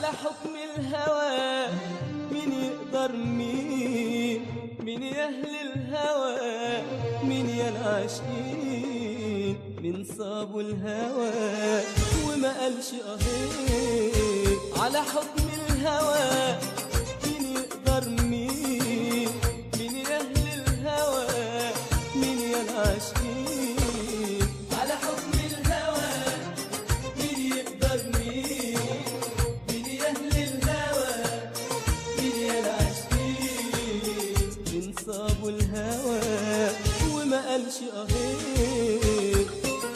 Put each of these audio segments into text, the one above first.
على حكم الهوى مين يقدر مين يا أهل الهوى مين يا العاشقين من صابوا الهوى وما قالش أهين على حكم الهوى مين يقدر مين يا أهل الهوى مين يا العاشقين على حكم الهوى مين يقدر مين يا أهل الهوى مين يا العاشقين من صابوا الهوى وما قالش أهين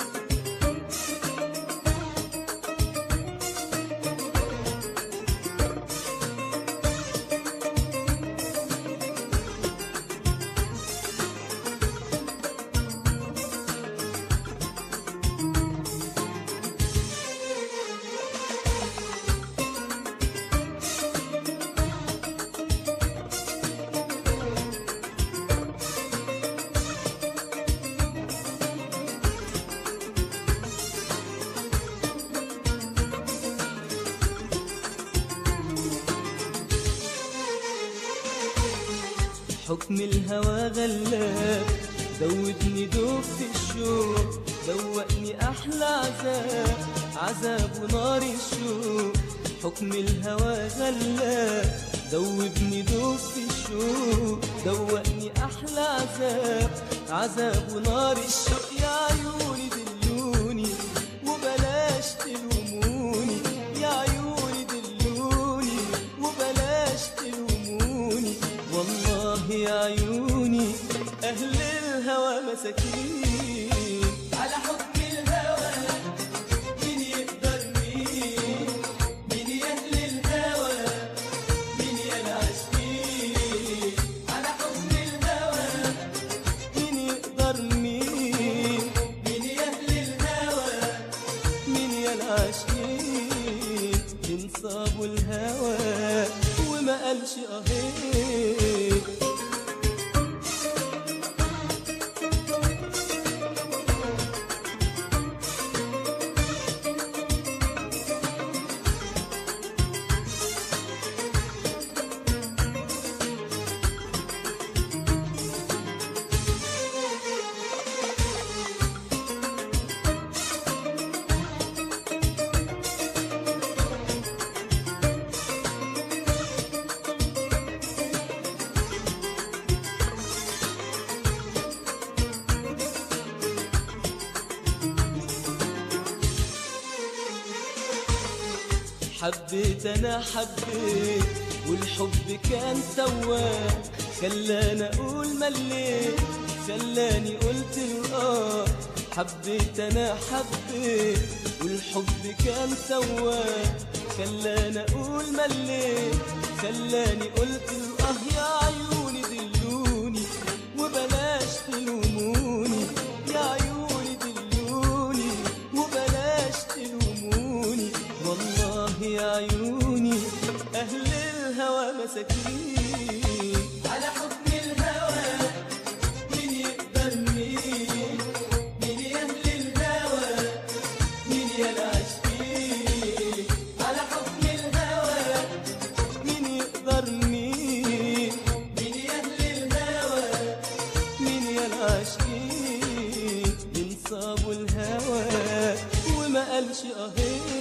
حكم الهوى غلاب دوبني دوب في الشوق دوقني أحلى عذاب ونار الشوق حكم الهوى غلاب دوبني دوب في الشوق دوقني أحلى عذاب ونار الشوق يا عيوني دلوني وبلاش تلوموني يا عيوني دلوني وبلاش تلوموني والله يا عيوني أهل الهوى مساكين على حكم الهوى مين يقدر مين يا أهل الهوى مين يا العاشقين على حكم الهوى مين يقدر مين يا أهل الهوى مين يا العاشقين من صابوا الهوى وما قالش أهين حبيت أنا حبيت والحب كان سواق خلاني أقول مليت خلاني قلت له حبيت أنا حبيت والحب كان سواق خلاني أقول مليت خلاني قلت له يا عيوني دلوني وبلاش تلوموني يا عيوني دلوني وبلاش تلوموني والله يا عيوني أهل الهوى مساكين على حكم الهوى مين يقدر مين يا أهل الهوى مين يا العاشقين على حكم الهوى مين يقدر مين يا أهل الهوى مين يا العاشقين من صابوا الهوى وما قالش أهين